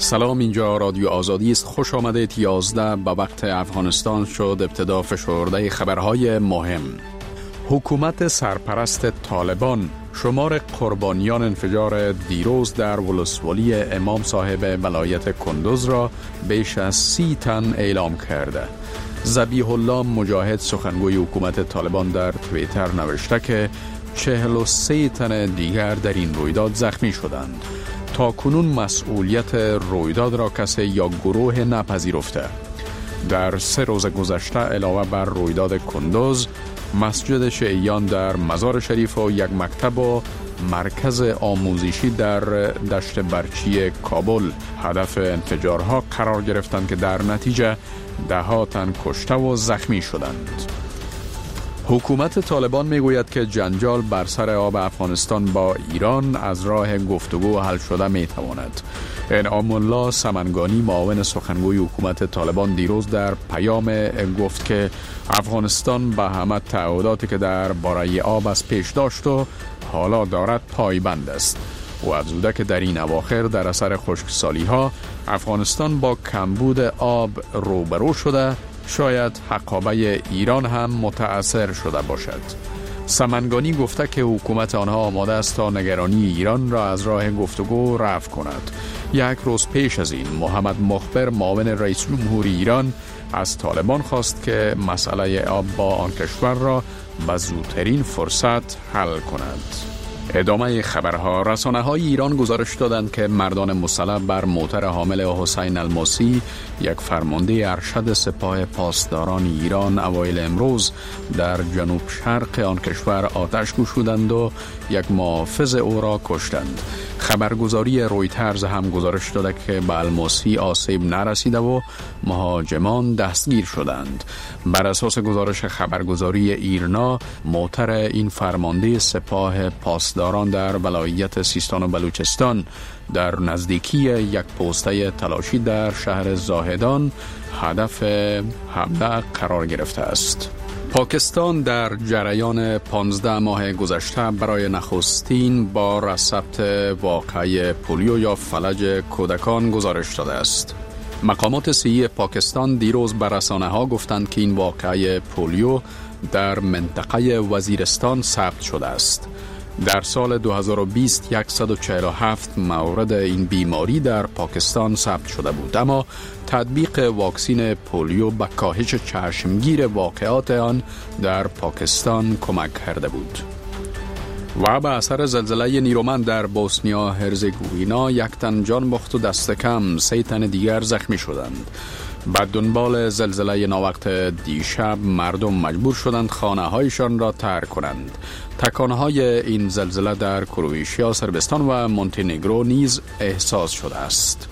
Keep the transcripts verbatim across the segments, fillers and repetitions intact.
سلام، اینجا رادیو آزادی است. خوش آمدید. یازده به وقت افغانستان شد ابتدا فشرده خبرهای مهم. حکومت سرپرست طالبان شمار قربانیان انفجار دیروز در ولسوالی امام صاحب ولایت کندوز را بیش از سی تن اعلام کرده. ذبیح الله مجاهد سخنگوی حکومت طالبان در توییتر نوشته که چهل و سه تن دیگر در این رویداد زخمی شدند. تا کنون مسئولیت رویداد را کسی یا گروه نپذیرفته. در سه روز گذشته علاوه بر رویداد کندوز، مسجد شیعیان در مزار شریف و یک مکتب و مرکز آموزشی در دشت برچی کابل هدف انفجارها قرار گرفتند که در نتیجه ده ها تن کشته و زخمی شدند. حکومت طالبان میگوید که جنجال بر سر آب افغانستان با ایران از راه گفتگو حل شده میتواند. انعام الله سمنگانی معاون سخنگوی حکومت طالبان دیروز در پیام گفت که افغانستان به همه تعهداتی که در باره آب از پیش داشت و حالا دارد پایبند است. او افزوده که در این اواخر در اثر خشکسالی ها افغانستان با کمبود آب روبرو شده، شاید حقابه ایران هم متأثر شده باشد. سمنگانی گفته که حکومت آنها آماده است تا نگرانی ایران را از راه گفتگو رفع کند. یک روز پیش از این محمد مخبر معاون رئیس جمهور ایران از طالبان خواست که مسئله آب با آن کشور را به زودترین فرصت حل کند. ادامه خبرها. رسانه های ایران گزارش دادند که مردان مسلح بر موتر حامل حسین الماسی، یک فرمانده ارشد سپاه پاسداران ایران، اوایل امروز در جنوب شرق آن کشور آتش گشودند و یک محافظ او را کشتند. خبرگزاری رویترز هم گزارش داده که به الماسی آسیب نرسیده و مهاجمان دستگیر شدند. بر اساس گزارش خبرگزاری ایرنا، موتر این فرمانده سپاه پاسداران در ولایت سیستان و بلوچستان در نزدیکی یک پوسته تلاشی در شهر زاهدان هدف حمله قرار گرفته است. پاکستان در جریان پانزده ماه گذشته برای نخستین بار ثبت واقعه پولیو یا فلج کودکان گزارش داده است. مقامات صحی پاکستان دیروز به رسانه ها گفتند که این واقعه پولیو در منطقه وزیرستان ثبت شده است. در سال دو هزار و بیست صد و چهل و هفت مورد این بیماری در پاکستان ثبت شده بود، اما تطبیق واکسین پولیو به کاهش چشمگیر واقعات آن در پاکستان کمک کرده بود. و به اثر زلزله نیرومند در بوسنیا هرزگوینا یک تن جان باخت و دست کم سه تن دیگر زخمی شدند. بعد دنبال زلزله ناوقت دیشب مردم مجبور شدند خانه هایشان را ترک کنند. تکانه های این زلزله در کرواتیا، صربستان و مونتنگرو نیز احساس شده است.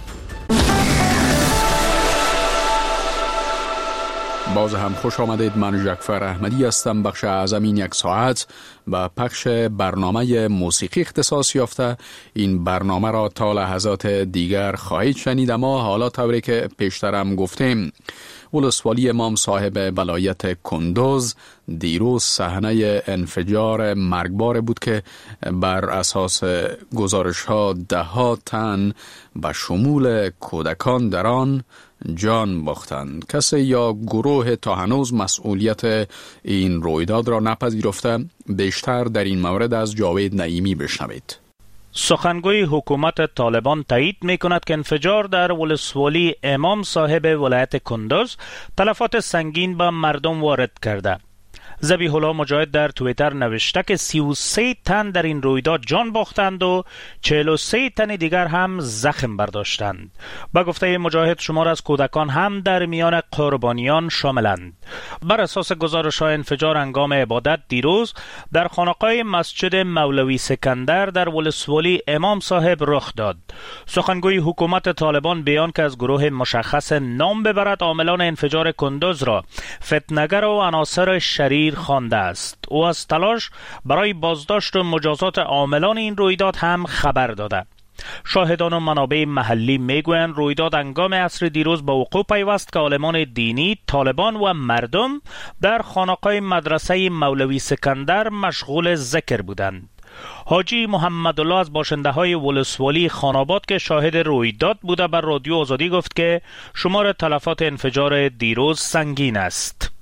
باز هم خوش آمدید. من جعفر احمدی هستم. بخش اعظم این یک ساعت به پخش برنامه موسیقی اختصاص یافته. این برنامه را تا لحظات دیگر خواهید شنید، اما حالا طوری که پیشترم گفتیم، ولسوالی امام صاحب ولایت کندوز دیروز صحنه انفجار مرگبار بود که بر اساس گزارش ها ده ها تن به شمول کودکان در آن جان باختند. کسی یا گروه تا هنوز مسئولیت این رویداد را نپذیرفته. بیشتر در این مورد از جاوید نعیمی بشنوید. سخنگوی حکومت طالبان تایید می کند که انفجار در ولسوالی امام صاحب ولایت کندوز تلفات سنگین به مردم وارد کرده. ذبیح الله مجاهد در توییتر نوشته که سی و سه تن در این رویداد جان باختند و چهل و سه تن دیگر هم زخم برداشتند. با گفته مجاهد شمار از کودکان هم در میان قربانیان شاملند. بر اساس گزارش‌های انفجار هنگام عبادت دیروز در خانقاه مسجد مولوی سکندر در ولسوالی امام صاحب رخ داد. سخنگوی حکومت طالبان بیان که از گروه مشخص نام ببرد عاملان انفجار کندوز را فتنه‌گر و عناصر شریر خوانده است. او از تلاش برای بازداشت و مجازات عاملان این رویداد هم خبر داده. شاهدان و منابع محلی میگویند رویداد هنگام عصر دیروز با وقوع پیوست که عالمان دینی، طالبان و مردم در خانقاه مدرسه مولوی سکندر مشغول ذکر بودند. حاجی محمد الله از باشنده های ولسوالی خاناباد که شاهد رویداد بوده بر رادیو آزادی گفت که شمار تلفات انفجار دیروز سنگین است.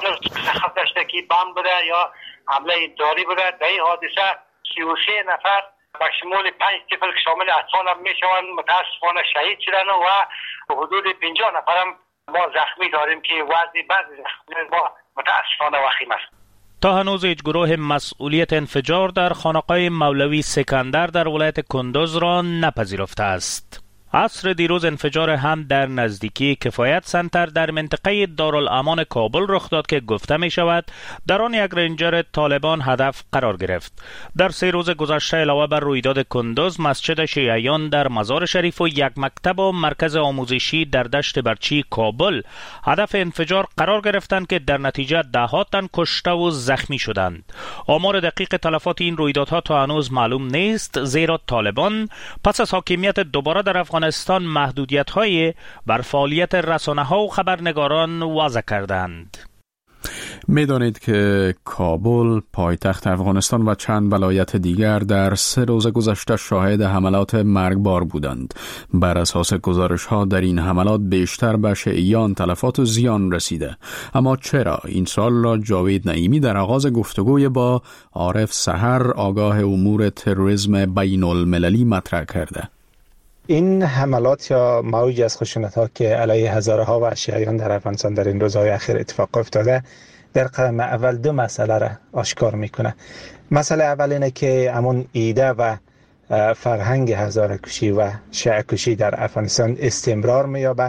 خطشتکی بم بوده یا حمله داری بوده. در این حادثه سی و سه نفر به شمول پنج طفل که شامل اطفال هم می شوند متاسفانه شهید شدن و حدود پنجاه نفر هم ما زخمی داریم که وضع بعضی زخمی ما متاسفانه وخیم است. تا هنوز هیچ گروه مسئولیت انفجار در خانقاه مولوی سکندر در ولایت کندوز را نپذیرفته است. عصر دیروز انفجار هم در نزدیکی کفایت سنتر در منطقه دارالامان کابل رخ داد که گفته می شود در آن یک رنجر طالبان هدف قرار گرفت. در سه روز گذشته علاوه بر رویداد کندوز، مسجد شیعیان در مزار شریف و یک مکتب و مرکز آموزشی در دشت برچی کابل هدف انفجار قرار گرفتند که در نتیجه ده ها تن کشته و زخمی شدند. آمار دقیق تلفات این رویدادها تا هنوز معلوم نیست، زیرا طالبان پس از حاکمیت دوباره در افغانستان محدودیت‌های بر فعالیت رسانه‌ها و خبرنگاران وضع کردند. می‌دانید که کابل، پایتخت افغانستان و چند ولایت دیگر در سه روز گذشته شاهد حملات مرگبار بودند. بر اساس گزارش‌ها در این حملات بیشتر به شیعیان تلفات و زیان رسیده. اما چرا؟ این سوال را جاوید نعیمی در آغاز گفتگوی با عارف سحر، آگاه امور تروریسم بین المللی مطرح کرده. این حملات یا موج از خشونت‌ها که علیه هزارها و شیعیان در افغانستان در این روزهای اخیر اتفاق افتاده در قدم اول دو مسئله را آشکار میکنه. مسئله اول اینه که همون ایده و فرهنگ هزاره کشی و شیعه کشی در افغانستان استمرار مییابه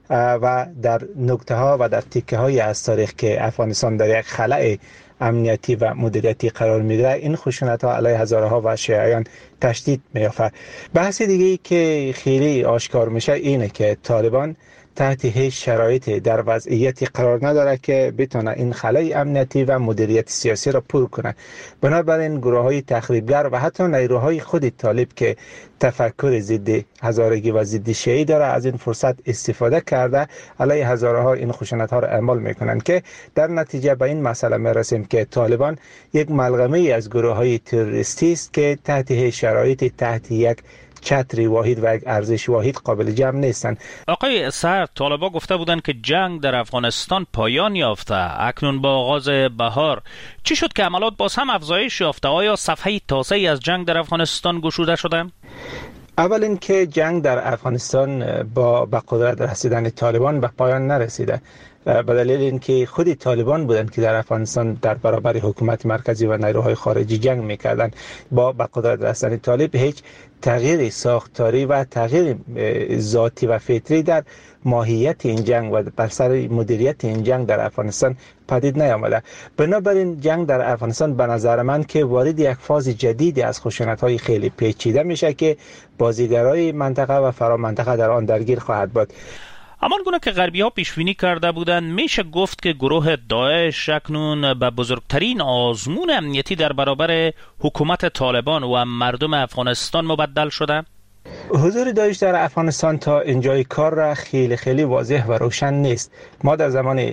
و در نکته ها و در تیکه های از تاریخ که افغانستان در یک خلأ امنیتی و مدیریتی قرار میگیره، این خشونت ها علیه هزارها و شیعیان تشدید میافته. بحث دیگه ای که خیلی آشکار میشه اینه که طالبان تحت هیچ شرایطی در وضعیتی قرار نداره که بتونه این خلای امنیتی و مدیریت سیاسی را پر کنه. بنابراین گروه های تخریبگر و حتی نیروهای خود طالب که تفکر ضد هزارگی و ضد شیعی داره از این فرصت استفاده کرده علیه هزارها این خشونت ها را اعمال میکنن که در نتیجه به این مسئله میرسیم که طالبان یک ملغمه از گروه های تروریستی است که تحت هیچ شرایطی تحت یک چتری واحد و یک ارزش واحد قابل جمع نیستن. آقای سر، طالبان گفته بودند که جنگ در افغانستان پایان یافته. اکنون با آغاز بهار چی شد که عملات باز هم افزایش یافته؟ آیا صفحه تازه‌ای از جنگ در افغانستان گشوده شده؟ اول اینکه جنگ در افغانستان با به قدرت رسیدن طالبان به پایان نرسیده، به دلیل اینکه خود طالبان بودند که در افغانستان در برابر حکومت مرکزی و نیروهای خارجی جنگ میکردند. با به قدرت رسیدن طالب هیچ تغییر ساختاری و تغییر ذاتی و فطری در ماهیت این جنگ و بر سر مدیریت این جنگ در افغانستان پدید نیامده. بنابراین جنگ در افغانستان به نظر من که وارد یک فاز جدیدی از خشونت‌های خیلی پیچیده میشه که بازیگرای منطقه و فرامنطقه در آن درگیر خواهد بود. همان گونه که غربی ها پیشبینی کرده بودند، میشه گفت که گروه داعش اکنون به بزرگترین آزمون امنیتی در برابر حکومت طالبان و مردم افغانستان مبدل شده؟ حضور داعش در افغانستان تا اینجای کار را خیلی خیلی واضح و روشن نیست. ما در زمان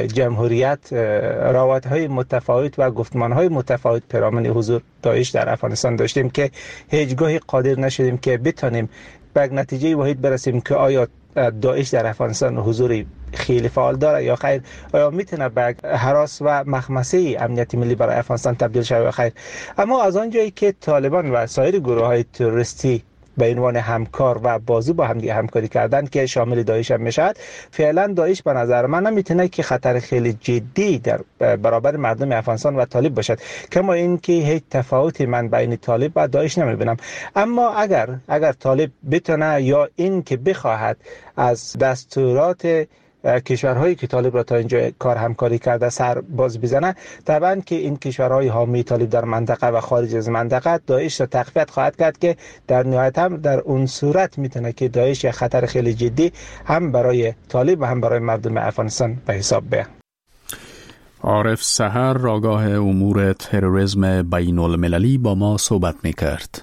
جمهوریت روایت‌های متفاوت و گفتمان‌های متفاوت پیرامون حضور داعش در افغانستان داشتیم که هیچگاهی قادر نشدیم که بتانیم به نتیجه واحد برسیم که آیا داعش در افغانستان حضور خیلی فعال داره یا خیر، آیا میتونه به هراس و مخمسه امنیتی ملی برای افغانستان تبدیل شود یا خیر. اما از آنجایی که طالبان و سایر گروه‌های تروریستی به عنوان همکار و بازو با هم دیگه همکاری کردن که شامل داعش هم میشد، فعلا داعش به نظر من نمیتونه که خطر خیلی جدی در برابر مردم افغانستان و طالب باشد. کما این که هیچ تفاوتی من بین طالب و داعش نمیبینم. اما اگر اگر طالب بتونه یا این که بخواهد از دستورات کشورهایی که طالب را تا اینجا کار همکاری کرده سر باز بزنه، طبعا که این کشورهای حامی طالب در منطقه و خارج از منطقه داعش را تقویت خواهد کرد که در نهایت هم در اون صورت میتونه که داعش یک خطر خیلی جدی هم برای طالب و هم برای مردم افغانستان به حساب بیاد. عارف سحر، آگاه امور تروریسم بین المللی، با ما صحبت میکرد.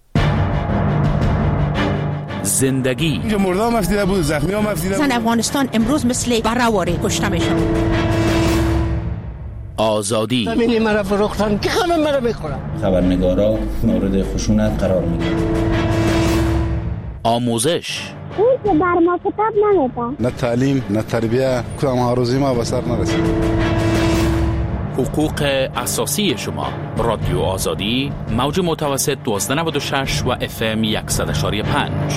زندگی اینجا مرده هم افدیده بود، زخمی هم افدیده بود. زن افغانستان امروز مثل برهواره کشته میشن. آزادی. زمینی مرا فروختن که همه مرا بخورن. خبرنگارا مورد خشونت قرار میگیرن. آموزش. اون که بر ما کتاب نمیدن. نه تعلیم نه تربیه کدام هروزی ما به سر نرسید. حقوق اساسی شما. رادیو آزادی موج متوسط دوازده نود و شش و اف ام صد و یک و پنج.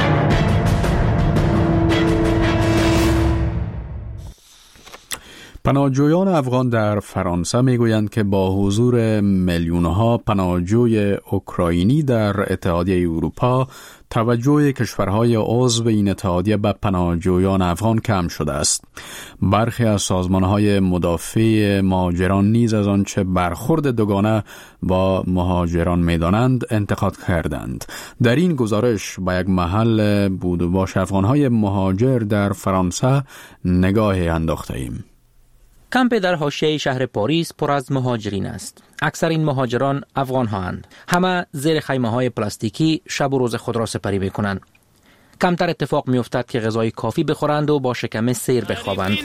پناهجویان افغان در فرانسه میگویند که با حضور میلیون‌ها پناهجوی اوکراینی در اتحادیه اروپا، توجه کشورهای عضو این اتحادیه به پناهجویان افغان کم شده است. برخی از سازمانهای مدافع مهاجران نیز از آنچه برخورد دوگانه با مهاجران می‌دانند انتقاد کردند. در این گزارش به یک محل بود و باش افغانهای مهاجر در فرانسه نگاهی انداخته ایم. کمپ در حاشیه شهر پاریس پر از مهاجرین است. اکثر این مهاجران افغان هستند. همه زیر خیمه های پلاستیکی شب و روز خود را سپری می‌کنند. کمتر اتفاق می‌افتد که غذای کافی بخورند و با شکم سیر بخوابند.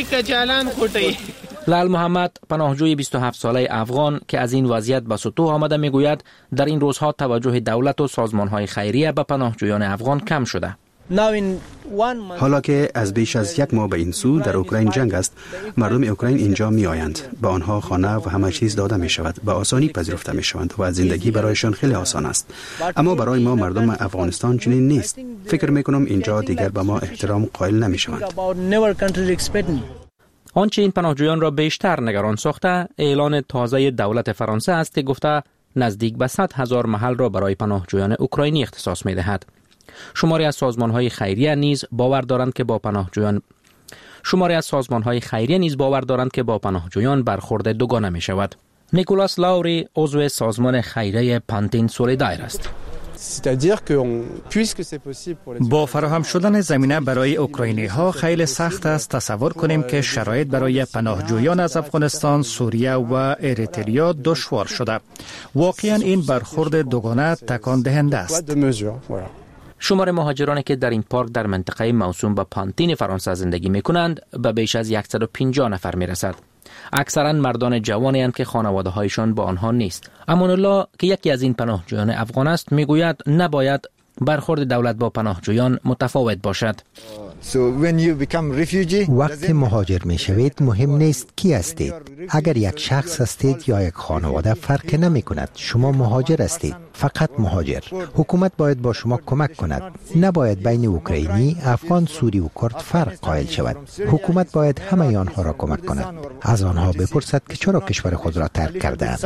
لال محمد، پناهجوی بیست و هفت ساله افغان که از این وضعیت به سطوح آمده، میگوید در این روزها توجه دولت و سازمان‌های خیریه به پناهجویان افغان کم شده. حالا که از بیش از یک ماه به این سو در اوکراین جنگ است، مردم اوکراین اینجا می آیند. به آنها خانه و همه چیز داده می شود. به آسانی پذیرفته می شوند و زندگی برایشان خیلی آسان است. اما برای ما مردم افغانستان چنین نیست. فکر می کنم اینجا دیگر به ما احترام قائل نمی شوند. آنچه این پناهجویان را بیشتر نگران ساخته، اعلان تازه دولت فرانسه است که گفته نزدیک به صد هزار محل را برای پناهجویان اوکراینی اختصاص می دهد. شماری از سازمان‌های خیریه نیز باور دارند که با پناهجویان شماری از سازمان‌های خیریه نیز باور دارند که با پناهجویان برخورد دوگانه می‌شود. نیکولاس لاوری عضو سازمان خیریه پانتین سولیدار است. با فراهم شدن زمینه برای اوکراینی ها خیلی سخت است تصور کنیم که شرایط برای پناهجویان از افغانستان، سوریه و اریتریا دشوار شده. واقعا این برخورد دوگانه تکان دهنده است. شمار مهاجرانی که در این پارک در منطقه موسوم به پانتین فرانسه زندگی می کنند به بیش از صد و پنجاه نفر می رسد. اکثرا مردان جوانی هستند که خانواده هایشان با آنها نیست. امان الله که یکی از این پناهجویان افغان است میگوید نباید برخورد دولت با پناهجویان متفاوت باشد. وقتی مهاجر می شوید مهم نیست کی هستید. اگر یک شخص هستید یا یک خانواده فرق نمی کند. شما مهاجر هستید. فقط مهاجر. حکومت باید با شما کمک کند. نباید بین اوکراینی، افغان، سوری و کرد فرق قائل شود. حکومت باید همه آنها را کمک کند. از آنها بپرسد که چرا کشور خود را ترک کردند.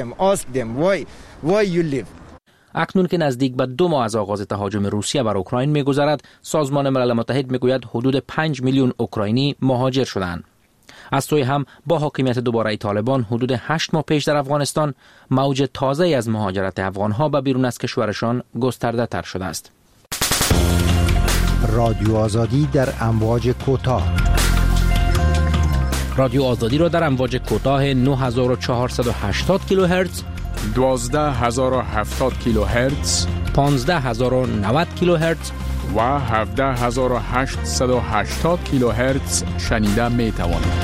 اکنون که نزدیک به دو ماه از آغاز تهاجم روسیه بر اوکراین می‌گذرد، سازمان ملل متحد می‌گوید حدود پنج میلیون اوکراینی مهاجر شدند. از سوی هم با حاکمیت دوباره طالبان حدود هشت ماه پیش در افغانستان، موج تازه از مهاجرت افغان‌ها به بیرون از کشورشان گسترده تر شده است. رادیو آزادی در امواج کوتاه. رادیو آزادی را در امواج کوتاه نه هزار و چهارصد و هشتاد کیلوهرتز، دوازده هزار و هفتاد کیلوهرتز، پانزده هزار و نود کیلوهرتز و هفده هزار و هشتصد و هشتاد کیلوهرتز شنیده می توانید.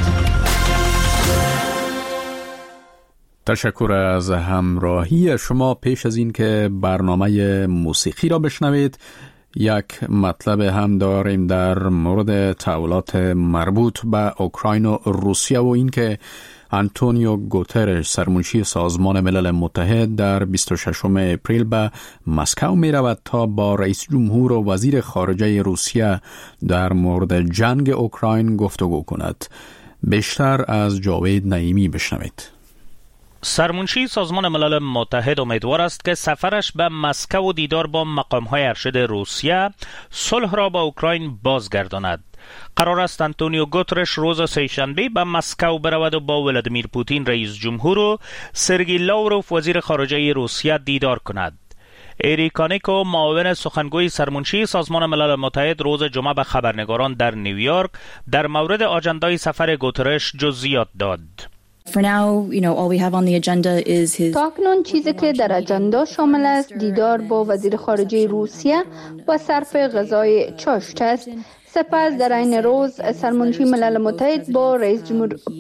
تشکر از همراهی شما. پیش از این که برنامه موسیقی را بشنوید، یک مطلب هم داریم در مورد تحولات مربوط به اوکراین و روسیه و این که آنتونیو گوترش سرمنشی سازمان ملل متحد در بیست و ششم اپریل به مسکو می رود تا با رئیس جمهور و وزیر خارجه روسیه در مورد جنگ اوکراین گفتگو کند. بیشتر از جاوید نعیمی بشنوید. سرمنشی سازمان ملل متحد امیدوار است که سفرش به مسکو و دیدار با مقام‌های ارشد روسیه صلح را با اوکراین بازگرداند. قرار است آنتونیو گوترش روز سه‌شنبه به مسکو برود و با ولادیمیر پوتین رئیس جمهور و سرگئی لاوروف وزیر خارجه روسیه دیدار کند. اریکانیکو معاون سخنگوی سرمنشی سازمان ملل متحد روز جمعه به خبرنگاران در نیویورک در مورد آژاندای سفر گوترش جزئیات داد. For now, you know, all we have on the agenda is his... تاکنون چیزی که در اجندا شامل است دیدار با وزیر خارجه روسیه و صرف غذای چاشت است. سپس در این روز سرمنشی ملل متحد با رئیس جمهور